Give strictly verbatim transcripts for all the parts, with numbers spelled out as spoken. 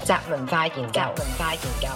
宅文化研究，文化研究。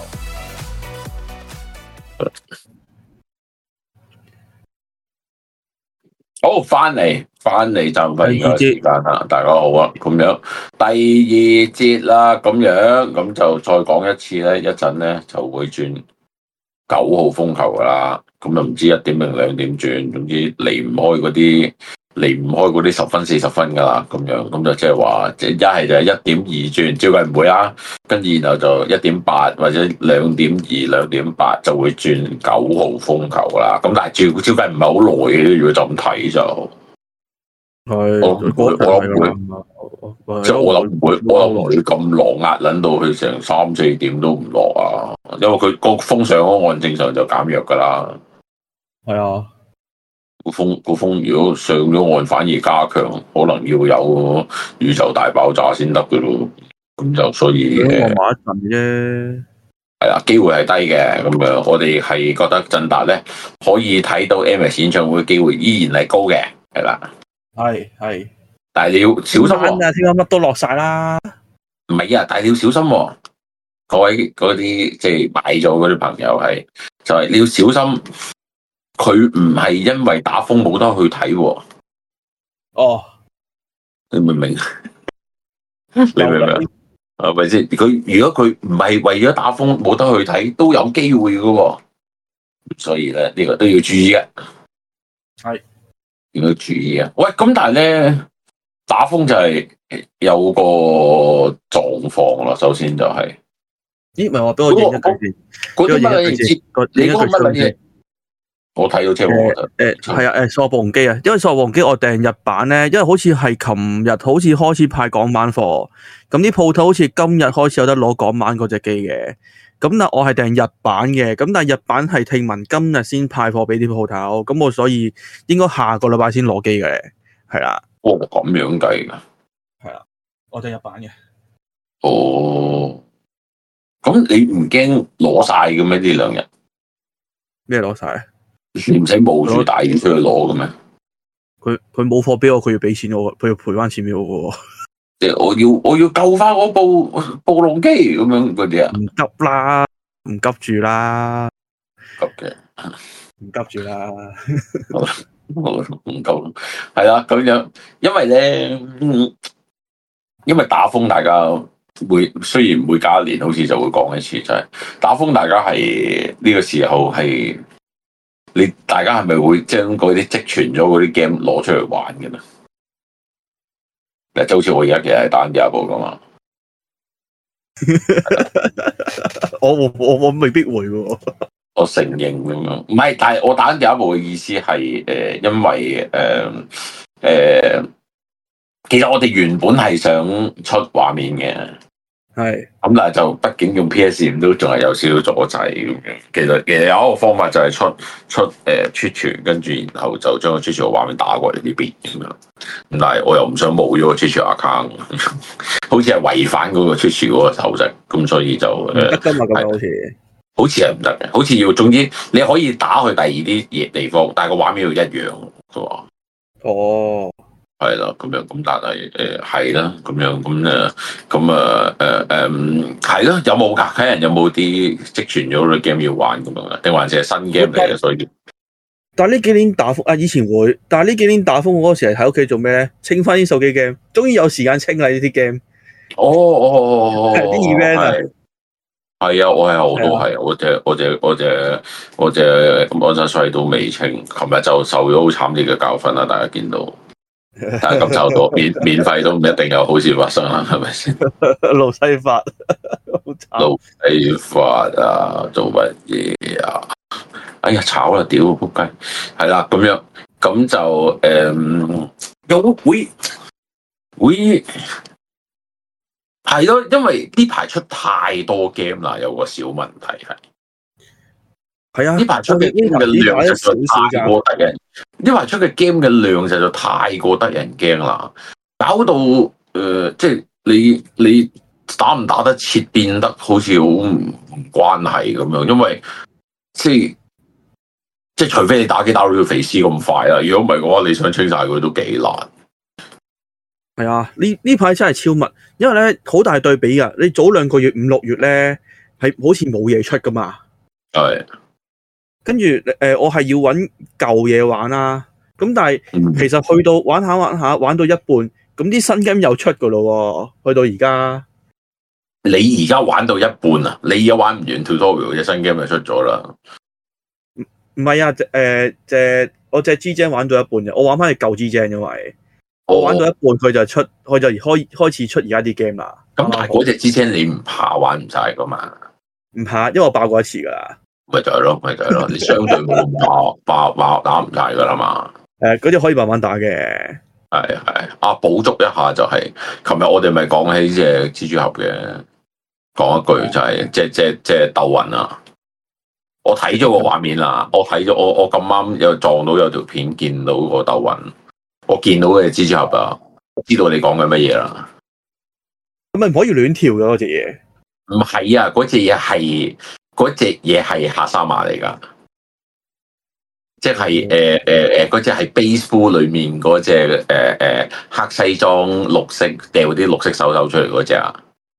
好，翻嚟翻嚟就快研究時間啦，大家好啊，咁樣第二節啦，咁樣咁就再講一次咧，一陣咧就會轉九號風球噶啦，咁就唔知一點定兩點轉，總之離唔開嗰啲離唔開嗰啲十分四十分噶啦，咁樣咁就即係話，即係一係就係一點二轉，照計唔會啦，跟住然後就一點八或者兩點二、兩點八就會轉九號風球啦。咁但係照照計唔係好耐嘅，如果就咁睇就係我唔會，我諗唔會，即係我諗唔會，我諗唔會咁落壓撚到去成三四點都唔落啊，因為佢個風上嗰岸正常就減弱噶啦。 係啊。 個風個風如果上咗岸反而加強，可能要有宇宙大爆炸先得嘅咯。咁就所以我買一陣啫， 係啦，機會係低嘅。咁樣我哋係覺得振達咧可以睇到 M S 演唱會嘅機會依然係高嘅，係啦。 係係， 但係你要小心喎。 啊，聽講乜都落晒啦。 唔係啊，但係你要小心喎。各位嗰啲即係買咗嗰啲朋友係，就係、是、你要小心。佢唔係因為打風冇得去睇喎。 哦， 你明唔明？你明唔明？係咪先？佢如果佢唔係為咗打風冇得去睇，都有機會嘅喎。所以咧，呢、這個都要注意嘅。 係要注意啊！喂，咁但係咧，打風就係有個狀況啦。首先就係、是， 咦？唔係話俾我影一句先， 嗰啲乜嘢？你嗰個乜嘢？我睇到車禍誒誒係啊誒，掃黃機啊，因為掃黃機我訂日版咧，因為好似係琴日好似開始派港版貨，咁啲鋪頭好似今日開始有得攞港版嗰隻機嘅，咁但我係訂日版嘅，咁但係日版係聽聞今日先派貨俾啲鋪頭，咁我所以應該下個禮拜先攞機嘅，係啦。 哦，咁樣計噶， 係啦，我訂日版嘅。 哦，咁你唔驚攞晒嘅咩？呢兩日咩攞晒？ 你唔使冒住大雨出去攞嘅咩？ 佢佢冇貨俾我，佢要俾錢我，佢要賠翻錢俾我嘅。 即係我要我要救翻嗰部暴龍機咁樣嗰啲啊？ 唔急啦，唔急住啦， 急嘅， 唔急住啦。 我唔夠，係啦咁樣，因為咧，因為打風，大家會雖然每隔一年好似就會講一次，就係、是、打風，大家係呢個時候係。你大家係咪會將嗰啲積存咗嗰啲 game 攞出嚟玩嘅咧？嗱，就好似我而家其實係打緊第一部噶嘛。 我我我我未必會喎。 我承認咁樣，唔係，但係我打緊第一部嘅意思係誒、呃，因為誒誒、呃呃，其實我哋原本係想出畫面嘅。係，咁但係就畢竟用 P S 五都仲係有少少阻滯咁樣。其實其實有一個方法就係出出誒 Twitch，跟住然後就將個 Twitch 嘅畫面打過嚟呢邊咁樣。咁但係我又唔想冇咗個 Twitch account，好似係違反嗰個 Twitch 嗰個手續，咁所以就誒， 得㗎嘛，咁好似好似係唔得嘅，好似要總之你可以打去第二啲嘢地方，但係個畫面要一樣，係嘛？哦。係啦，咁樣咁，但係誒係啦，咁樣咁誒，咁啊誒誒係咯，有冇噶？睇人有冇啲積存咗嘅 game 要玩咁樣，定還是係新 game 嚟嘅？所以，但係呢幾年打風啊，以前會，但係呢幾年打風，我嗰時係喺屋企做咩咧？清翻啲手機 game，終於有時間清啦呢啲 game。哦哦哦哦，啲 event 啊，係啊，我係我都係，我隻我隻我隻我隻安德帥都未清，琴日就受咗好慘烈嘅教訓啦，大家見到。但係咁就到免免費都唔一定有好事發生啦，係咪先？路西法，路西法啊，做乜嘢啊？哎呀，炒啦，屌仆街！係啦，咁樣咁就誒，有、嗯、會會係咯，因為呢排出太多 game 啦，有個小問題係。係啊，呢排出嘅 game 嘅量實在太過得人，呢排出嘅 game 嘅量實在太過得人驚啦，搞到誒、呃，即係你你打唔打得切變得好似好唔唔關係咁樣，因為即係即係除非你打機打到條肥屍咁快啦，如果唔係嘅話，你想清晒佢都幾難。 係啊，呢呢排真係超密，因為咧好大對比噶。你早兩個月五六月咧係好似冇嘢出噶嘛。 係。 跟住誒、呃，我係要揾舊嘢玩啦。咁但係其實去到玩下玩下玩到一半，咁啲新 game 又出噶咯。去到而家， 你而家玩到一半啊？你而家玩唔完 tutorial 嘅新 game 就出咗啦。 唔係啊，誒、呃，隻我隻 G 精玩到一半嘅，我玩翻隻舊 G 精，因為我玩到一半佢就出，佢就開開始出而家啲 game 啦。 咁但係嗰隻 G 精你唔怕玩唔晒噶嘛？ 唔怕，因為我爆過一次噶啦。咪就係咯，咪就係咯，你相對冇咁爆爆爆打唔晒噶啦嘛。 誒，嗰啲可以慢慢打嘅。 係係，啊，補足一下就係、是，琴日我哋咪講起隻蜘蛛俠嘅，講一句就係、是，即即即鬥雲啊！我睇咗個畫面啦，我睇咗我我咁啱又撞到有條片見到個鬥雲，我見到嘅蜘蛛俠啊，知道你講緊乜嘢啦？ 咁咪唔可以亂跳嘅嗰隻嘢？ 唔係啊，嗰隻嘢係嗰隻嘢係下沙馬嚟噶，即係誒誒誒嗰隻係 Base Full 裏面嗰隻誒誒黑西裝綠色掉啲綠色手手出嚟嗰隻啊！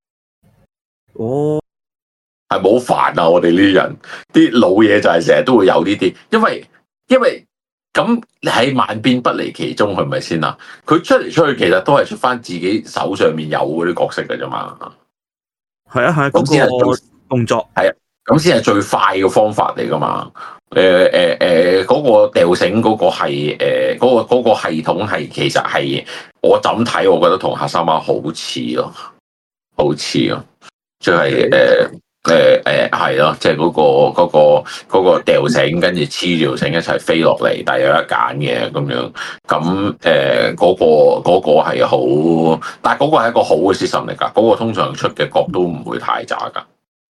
哦。 係冇煩啊！我哋呢啲人啲老嘢就係成日都會有呢啲，因為因為咁你喺萬變不離其宗係咪先啊？佢出嚟出去其實都係出翻自己手上面有嗰啲角色嘅啫嘛。 係啊係啊，咁先係做動作係啊，咁先係最快嘅方法嚟噶嘛。誒誒誒，嗰個掉繩嗰個係誒嗰個嗰個系統係其實係我怎睇，我覺得同黑衫馬好似咯，好似咯，即係誒。誒誒係咯，即係嗰個嗰、嗰個、嗰個掉繩，跟住黐住條繩一齊飛落嚟，但係有得揀嘅咁樣。咁誒嗰個嗰、嗰個係好，但係嗰個係一個好嘅 system 嚟噶。嗰、嗰個通常出嘅角都唔會太渣噶。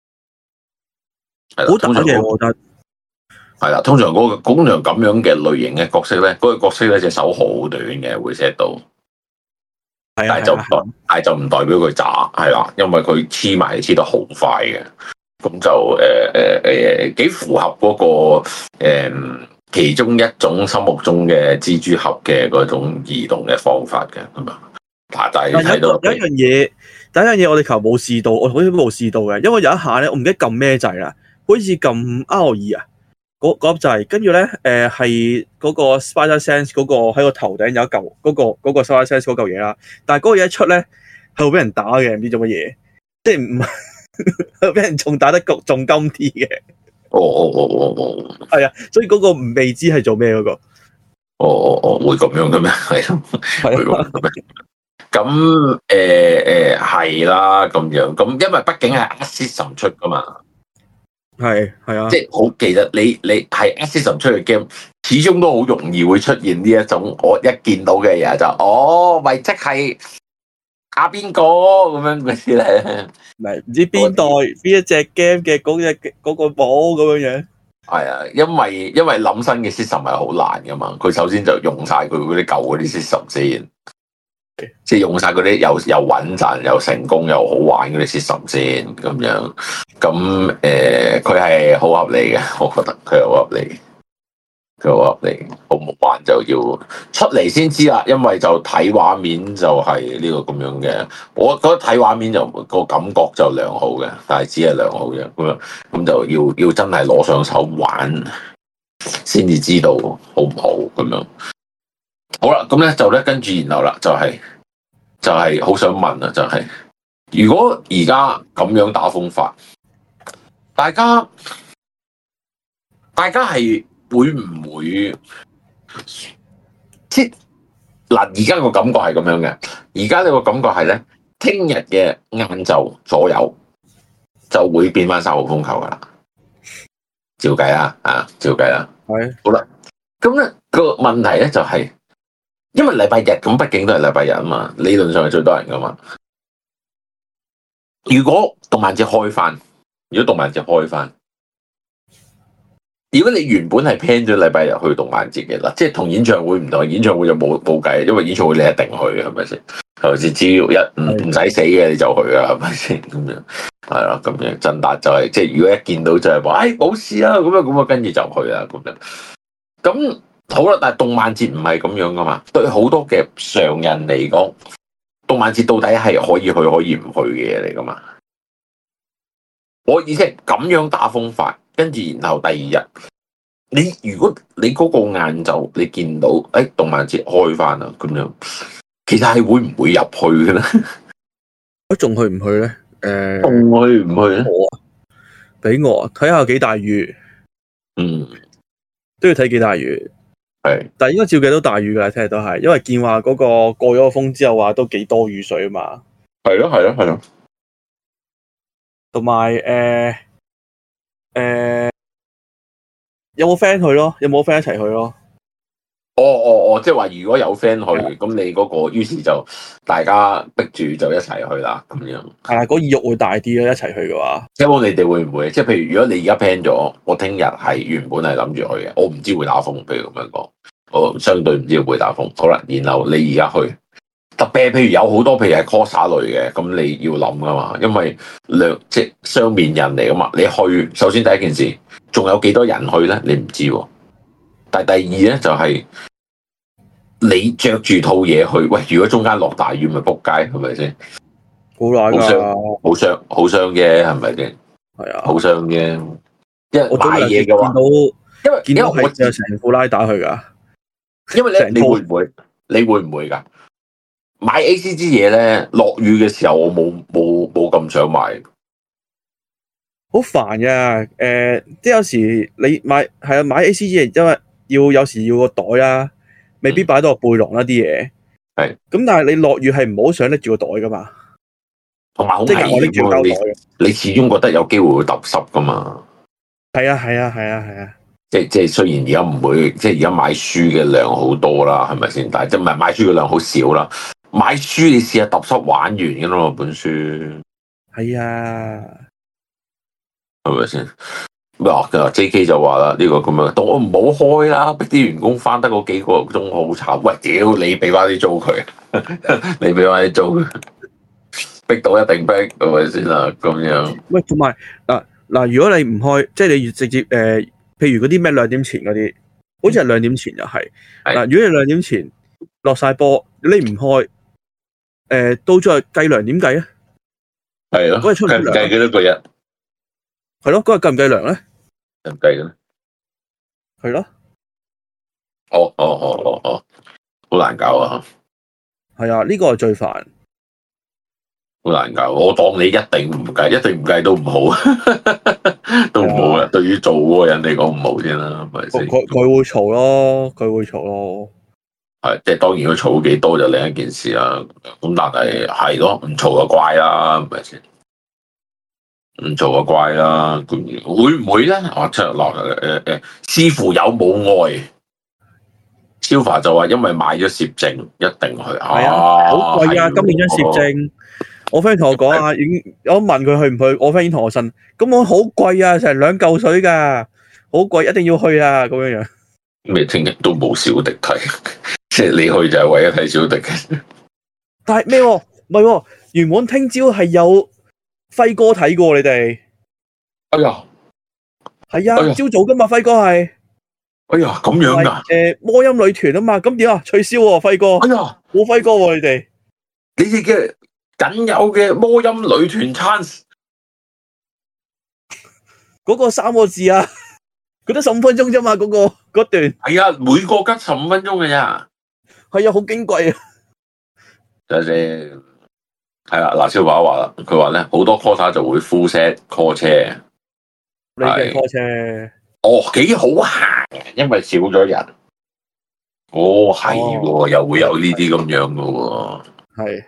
係啦，通常我覺得係啦，通常嗰、嗰個通常咁樣嘅類型嘅角色咧，嗰、嗰個角色咧隻手好短嘅，會 set 到。但係就代，但係就唔代表佢渣，係啦，因為佢黐埋黐得好快嘅，咁就誒誒誒幾符合嗰、嗰個誒、呃、其中一種心目中嘅蜘蛛俠嘅嗰種移動嘅方法嘅，咁啊，但係睇到有一樣嘢，第一樣嘢我哋球冇試到，我好似冇試到嘅，因為有一下咧，我唔記得撳咩掣啦，好似撳 R 二啊。嗰嗰粒掣，跟住咧，誒係嗰個 Spider Sense 嗰個喺個頭頂有一嚿嗰、嗰個嗰、嗰個 Spider Sense 嗰嚿嘢啦，但係嗰個嘢一出咧係會俾人打嘅，唔知做乜嘢，即係唔係俾人仲打得仲金啲嘅。 哦哦哦哦哦， 係啊，所以嗰個唔未知係做咩嗰個。 哦哦哦，會咁樣嘅咩？係咯，會咁嘅咩？咁誒誒係啦，咁樣咁，因為畢竟係 Assassin 出噶嘛。 係係啊， 即係好，其實你你係 Assassin 出嘅 game，始終都好容易會出現呢一種，我一見到嘅嘢就，哦，咪即係阿邊個咁樣嗰啲咧， 唔係唔知邊代邊一隻 game 嘅嗰隻嗰個寶咁樣樣。係啊，因為因為諗新嘅 system 係好難噶嘛，佢首先就用晒佢嗰啲舊嗰啲 system 先。即係用晒嗰啲又又穩陣又成功又好玩嗰啲 system 先咁樣，咁誒佢係好合理嘅，我覺得佢係好合理，佢好合理，好唔玩就要出嚟先知啦，因為就睇畫面就係呢個咁樣嘅，我覺得睇畫面就個感覺就良好嘅，但係只係良好嘅，咁樣咁就要要真係攞上手玩先至知道好唔好咁樣。好啦，咁咧就咧跟住然後啦，就係、是、就係、是、好想問啊，就係、是、如果而家咁樣打風法，大家大家係會唔會即嗱？而家個感覺係咁樣嘅，而家呢個感覺係咧，聽日嘅晏晝左右就會變翻三號風球噶啦，照計啦，啊，照計啦， 係好啦，咁咧個問題咧就係、是。因為禮拜日咁，畢竟都係禮拜日啊嘛，理論上係最多人噶嘛。如果動漫節開翻，如果動漫節開翻，如果你原本係 plan 咗禮拜日去動漫節嘅啦，即係同演唱會唔同，演唱會就冇冇計，因為演唱會你一定去，係咪先？係咪先？只要一唔唔使死嘅你就去啊，係咪先？咁樣係咯，咁樣真達就係、是、即係如果一見到就係話，哎冇事啊，咁樣咁啊，跟住就去啦，咁樣咁。好啦，但係動漫節唔係咁樣噶嘛，對好多嘅常人嚟講， 動漫節到底係可以去可以唔去嘅嘢嚟噶嘛？我意思係咁樣打風法，跟住然後第二日，你如果你嗰個晏晝你見到誒、哎、動漫節開翻啦咁樣，其實係會唔會入去嘅咧？ 我仲去唔去咧？誒、呃， 仲去唔去咧？ 我啊，俾我睇下幾大雨， 嗯， 都要睇幾大雨。 係， 但係應該照計都大雨㗎，聽日都係，因為見話嗰個過咗個風之後話都幾多雨水啊嘛。 係咯係咯係咯， 同埋誒誒，有冇 friend 去咯？有冇 friend 一齊去咯？ 哦哦哦，即係話如果有 friend 去，咁你嗰個於是就大家逼住就一齊去啦，咁樣。 係啊，嗰意欲會大啲咯，一齊去嘅話。 希望你哋會唔會？即係譬如如果你而家 plan 咗，我聽日係原本係諗住去嘅，我唔知會打風，譬如咁樣講，我相對唔知會打風。好啦，然後你而家去，特別譬如有好多譬如係 coser 類嘅，咁你要諗噶嘛，因為兩即係雙面人嚟噶嘛。你去首先第一件事，仲有幾多人去咧？你唔知喎。但係第二咧就係、是。你着住套嘢去，喂！如果中間落大雨，咪仆街，係咪先？ 好難噶， 好傷，好傷嘅，係咪先？係啊，好傷嘅。因為買嘢嘅話，因為見到我就成副拉打去噶。 因為咧，你會唔會？你會唔會噶？買 A C G 嘢咧，落雨嘅時候，我冇冇冇咁想買。 好煩噶，誒、呃，即係有時你買係啊，買 A C G 嘢，因為要有時要個袋啊。未必擺到個背囊啦啲嘢，係咁，但係你落雨係唔好想拎住個袋噶嘛， 同埋好危險喎！你你始終覺得有機會會揼濕噶嘛？係啊係啊係啊係啊！ 即即雖然而家唔會，即而家買書嘅量好多啦，係咪先？但係即唔係買書嘅量好少啦？買書你試下揼濕玩完嘅咯，本書係啊， 係咪先？咩啊？佢話 J K 就話啦，呢個咁樣，當我唔好開啦，逼啲員工翻得嗰幾個鐘好慘。喂，屌你俾翻啲租佢，你俾翻啲租佢，逼到一定逼，係咪先啦？咁樣。 喂，同埋嗱嗱，如果你唔開，即係你直接誒、呃，譬如嗰啲咩兩點前嗰啲，好似係兩點前又係嗱。如果你兩點前落晒波，你唔開，誒、呃，到咗係計糧點計啊？ 係咯， 嗰日出糧計幾多個日？ 係咯，嗰日計唔計糧咧？ 唔計嘅咧， 係咯， 哦哦哦哦哦，好難搞啊！ 係啊，呢個係最煩， 好難搞。我當你一定唔計，一定唔計都唔好，都唔好啦。對於做嗰個人嚟講唔好先啦，係咪先？ 佢佢會嘈咯，佢會嘈咯。 係，即係當然佢嘈幾多就另一件事啦。咁但係係咯，唔嘈就怪啦，係咪先？唔做就怪啦，會唔會咧？我出落誒誒，視乎有冇愛。Silva 就話因為買咗攝政，一定去。係啊，好貴啊！今年張攝政，我 friend 同我講啊，已經我問佢去唔去，我 friend 已經同我信。咁我好貴啊，成兩嚿水噶，好貴，一定要去啊！咁樣樣。 咩？聽日都冇小迪睇，即係你去就係為咗睇小迪嘅。 但係咩？唔係，原本聽朝係有。輝哥睇過你哋， 哎呀， 係啊，朝早噶嘛，輝哥係， 哎呀，咁樣噶， 誒，魔音女團啊嘛，咁點啊？取消喎，輝哥， 哎呀， 冇輝哥喎，你哋， 你哋嘅僅有嘅魔音女團 chance， 嗰個三個字啊，佢得十五分鐘啫嘛，嗰個嗰段， 係啊，每個吉十五分鐘嘅咋， 係啊，好矜貴啊， 等陣先。係啦，嗱，小華話啦，佢話咧好多 coser 就會 full set call 車， 你嘅 call 車， 哦，幾好行，因為少咗人，哦，係、哦，又會有呢啲咁樣噶喎，係，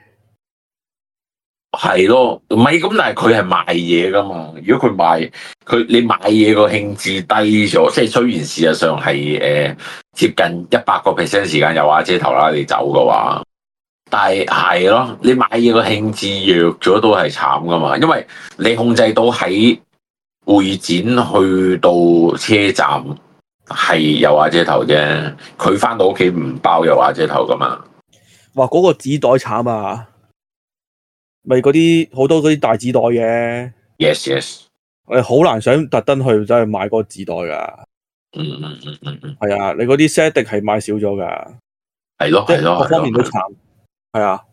係咯，唔係咁，但係佢係賣嘢噶嘛，如果佢賣，佢你買嘢個興致低咗，即係雖然事實上係誒、呃、接近一百個 percent 時間有瓦遮頭啦，你走嘅話。但係係咯，你買嘢個興致弱咗都係慘噶嘛，因為你控制到喺會展去到車站係有瓦遮頭啫，佢翻到屋企唔包有瓦遮頭噶嘛。 哇，嗰、嗰個紙袋慘啊，咪嗰啲好多嗰啲大紙袋嘅。 Yes yes， 誒好難想特登去走去買嗰個紙袋噶。 嗯嗯嗯嗯嗯， 係啊，你嗰啲 set 係買少咗噶。 係咯係咯， 各方面都慘。係啊，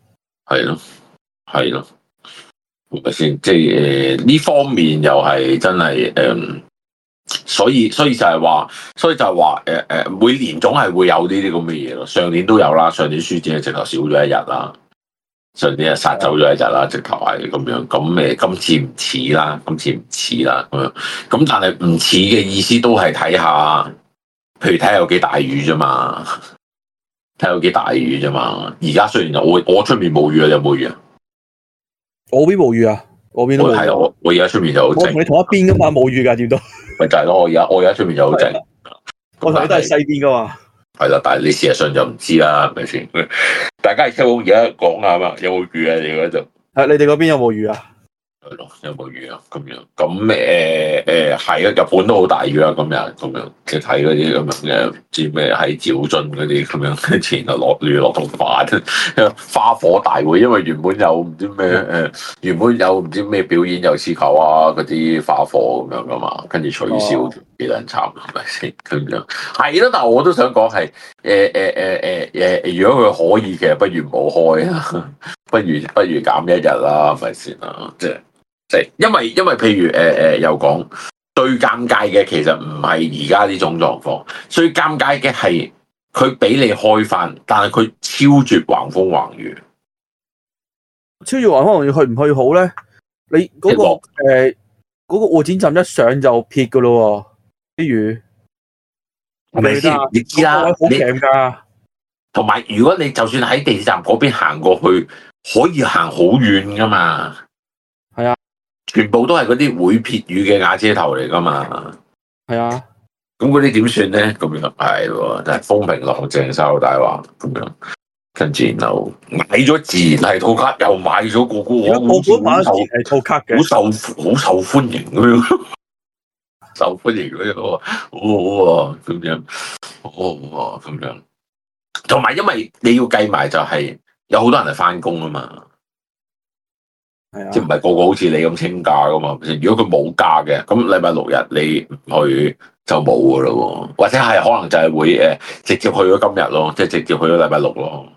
係咯，係咯，係咪先？即係誒呢方面又係真係誒、嗯，所以所以就係話，所以就係話誒誒，每年總係會有呢啲咁嘅嘢咯。上年都有啦，上年書展係直頭少咗一日啦，上年係殺走咗一日啦，直頭係咁樣。咁誒，今次唔似啦，今次唔似啦咁樣。咁但係唔似嘅意思都係睇下，譬如睇下有幾大雨啫嘛。睇有幾大雨啫嘛！而家雖然我我出面冇雨啊，你有冇雨啊？ 我邊冇雨啊，我邊都冇。 係我我而家出面就好靜。 我同你同一邊噶嘛，冇雨噶，點都。 咪就係咯，我而家我而家出面就好靜。 我同你都係西邊噶嘛。係啦，但係你事實上就唔知啦，係咪先？大家而家而家講下嘛，有冇雨啊？你嗰度？係你哋嗰邊有冇雨啊？係咯，有冇雨啊？咁樣咁誒誒係啊，日本都好大雨啊！今日咁樣即係睇嗰啲咁樣嘅，唔知咩喺趙津嗰啲咁樣，跟住然後落雨落到煩，花火大會，因為原本有唔知咩誒、呃，原本有唔知咩表演，有刺球啊嗰啲花火咁樣噶嘛，跟住取消，幾多人慘係咪先？咁樣係咯，但係我都想講係誒誒誒誒誒，如果佢可以，其實不如唔好開啊，不如不如減一日啦，係咪先啊？即係。即係因為因為譬如誒誒、呃、又講最尷尬嘅其實唔係而家呢種狀況，最尷尬嘅係佢俾你開翻，但係佢超絕橫風橫雨， 超絕橫風橫雨去唔去好咧？你嗰、那個誒嗰、呃那個會展站一上就撇噶咯喎，啲雨係咪先？你知啦， 好勁噶。同埋如果你就算喺地鐵站嗰邊行過去，可以行好遠噶嘛。 係啊。 全部都係嗰啲會撇雨嘅瓦遮頭嚟噶嘛， 係啊， 咁嗰啲點算咧？咁樣係喎，真係風平浪靜，晒老大話咁樣，跟住然後買咗自然係套卡，又買咗個個，我好似好受係套卡嘅， 好受好受歡迎咁樣，受歡迎嗰樣，好好啊，咁樣，好好啊，咁樣，同埋因為你要計埋就係有好多人係翻工啊嘛。 係啊， 即係唔係個個好似你咁清假噶嘛？如果佢冇假嘅，咁禮拜六日你唔去就冇噶咯，或者係可能就係會誒直接去咗今日咯，即係直接去咗禮拜六咯，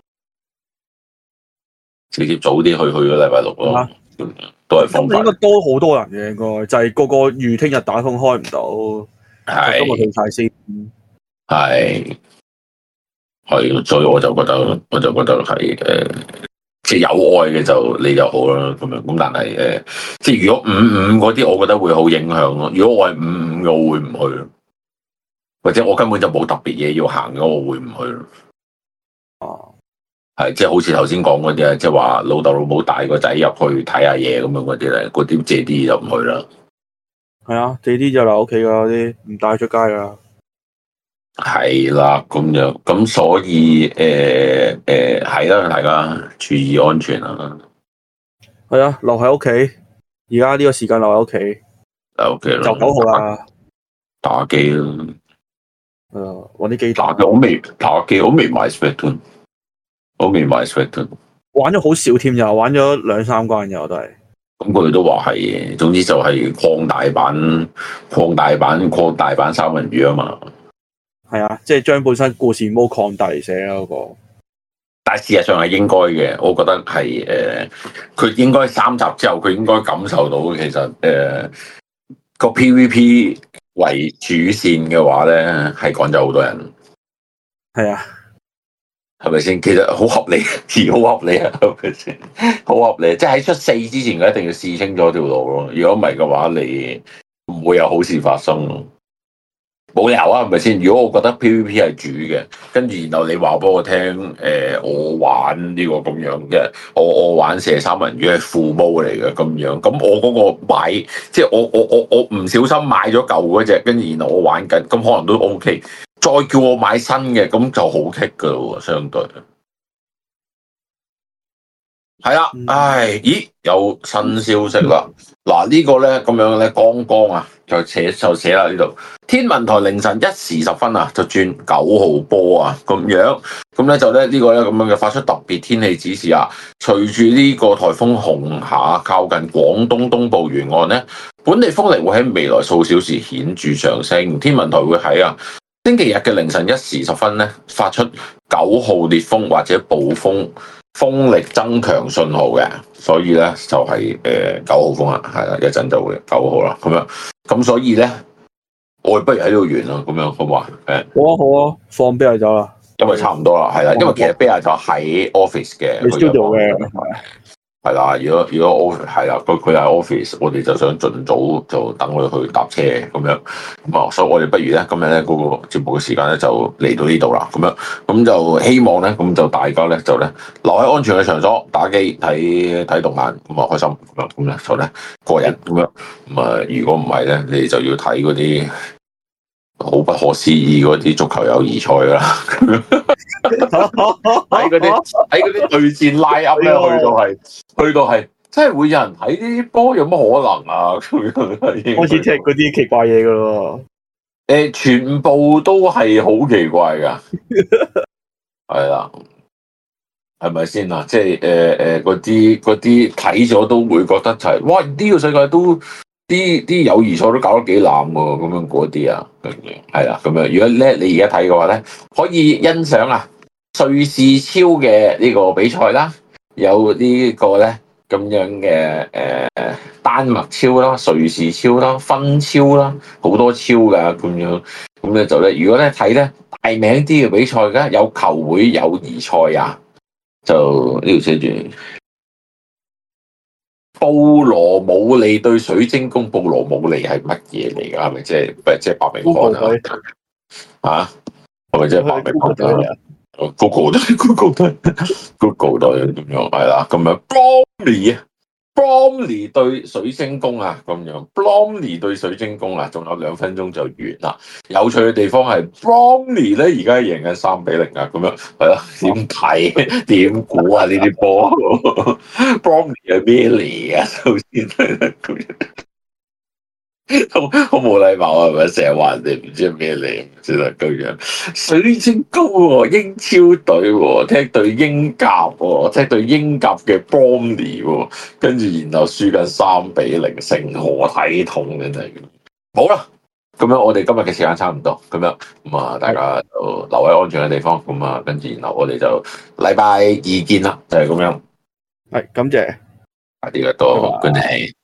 直接早啲去去咗禮拜六咯，啊、都係方法。 應該多好多人嘅，應該就係、是、個個預聽日打風開唔到，係今日去晒先。 係係，所以我就覺得，我就覺得係誒。呃即係有愛嘅就你就好啦，咁樣咁但係誒，即係如果五五嗰啲，我覺得會好影響咯。如果我係五五嘅，我會唔去咯，或者我根本就冇特別嘢要行嘅，我會唔去咯。哦，係即係好似頭先講嗰啲啊，即係話老豆老母帶個仔入去睇下嘢咁樣嗰啲咧，嗰啲借啲就唔去啦。係啊，借啲就留屋企噶，啲唔帶出街噶。係啦，咁樣咁所以誒誒係啦，大家注意安全啦。係啊，留喺屋企，而家呢個時間留喺屋企，留喺屋企啦，就九號啦，打機啦。誒，搵啲機打。我未打機，我未買 Splatoon， 我未買 Splatoon。玩咗好少添，又玩咗兩三關又都係。咁佢哋都話係嘅，總之就係擴大版、擴大版、擴大版三文魚啊嘛。係啊，即係將本身故事模擴大嚟寫啦嗰個，但係事實上係應該嘅，我覺得係誒，佢、呃、應該三集之後佢應該感受到其實誒、呃、個 P V P 為主線嘅話咧，係趕走好多人。係啊，係咪先？其實好合理，好合理啊，係咪先？好合理，即係喺出四之前，佢一定要試清咗條路咯。如果唔係嘅話，你唔會有好事發生咯。冇理由啊，係咪先？如果我覺得 P V P 係主嘅，跟住然後你話俾我聽，誒、呃，我玩呢個咁樣嘅，我我玩射三文魚係副毛嚟嘅咁樣，咁我嗰個買，即係我我我我唔小心買咗舊嗰隻，跟住然後我玩緊，咁可能都 OK。再叫我買新嘅，咁就好棘噶咯，相對。係啦，唉，咦，有新消息啦！嗱，呢個咧咁樣咧，剛剛啊，就寫就寫啦呢度。天文台凌晨一時十分啊，就轉九號波啊，咁樣，咁咧就咧呢個咧咁樣嘅發出特別天氣指示啊。隨住呢個颱風紅霞靠近廣東東部沿岸咧，本地風力會喺未來數小時顯著上升。天文台會喺啊星期日嘅凌晨一時十分咧發出九號烈風或者暴風風力增強信號嘅，所以咧就係誒九號風啦，係啦，一陣就會九號啦，咁樣，咁所以咧，我哋不如喺呢度完啦，咁樣好唔好啊？誒， 好啊好啊，放啤酒走啦， 因為差唔多啦，係啦，因為其實啤酒就喺 office 嘅， 你 studio 嘅。 係啦，如果如果 office 係啦，佢佢係 office，我哋就想盡早就等佢去搭車咁樣，咁啊，所以我哋不如咧今日咧嗰個節目嘅時間咧就嚟到呢度啦，咁樣，咁就希望咧，咁就大家咧就咧留喺安全嘅場所打機睇睇動漫，咁啊開心咁樣，咁咧就咧過癮咁樣，咁啊如果唔係咧，你就要睇嗰啲好不可思議嗰啲足球友誼賽噶啦，喺嗰啲喺嗰啲對戰拉 up 咧，去到係去到係，真係會有人睇呢啲波，有乜可能啊？ 開始踢嗰啲奇怪嘢噶咯， 誒，全部都係好奇怪噶，係啦，係咪先啊？即係誒誒，嗰啲嗰啲睇咗都會覺得就係、是，哇！呢、這個世界都〜啲啲友誼賽都搞得幾濫喎，咁樣嗰啲啊，係啦，咁樣。如果咧你而家睇嘅話咧，可以欣賞啊瑞士超嘅呢個比賽啦，有呢個咧咁樣嘅誒、呃、丹麥超啦、瑞士超啦、芬超啦，好多超噶咁樣。咁咧就咧，如果咧睇咧大名啲嘅比賽嘅，有球會友誼賽啊，就呢度寫住。布羅姆利對水晶宮，布羅姆利係乜嘢嚟㗎？係咪即係即係白明漢啊？嚇係咪即係白明漢啊？Google 都 Google 都 Google 都咁樣係啦，咁樣 Bromley 啊 Bromley 對水晶宮啊，咁樣 Bromley 對水晶宮啊，仲有兩分鐘就完啦。有趣嘅地方係 Bromley 咧，而家贏緊三比零啊，咁樣係啦。點睇？點估啊？呢啲波 Bromley 係咩嚟啊？首先係咁樣。好好冇禮貌啊！係咪成日話人哋唔知係咩嚟，先係咁樣。水晶宮喎，英超隊喎，踢對英甲喎，踢對英甲嘅 Bromley 喎，跟住然後輸緊三比零，成何體統嘅真係。好啦，咁樣我哋今日嘅時間差唔多，咁樣咁啊，大家就留喺安全嘅地方，咁啊，跟住然後我哋就禮拜二見啦，就係咁樣。 係，感謝。 啊，呢個都跟住。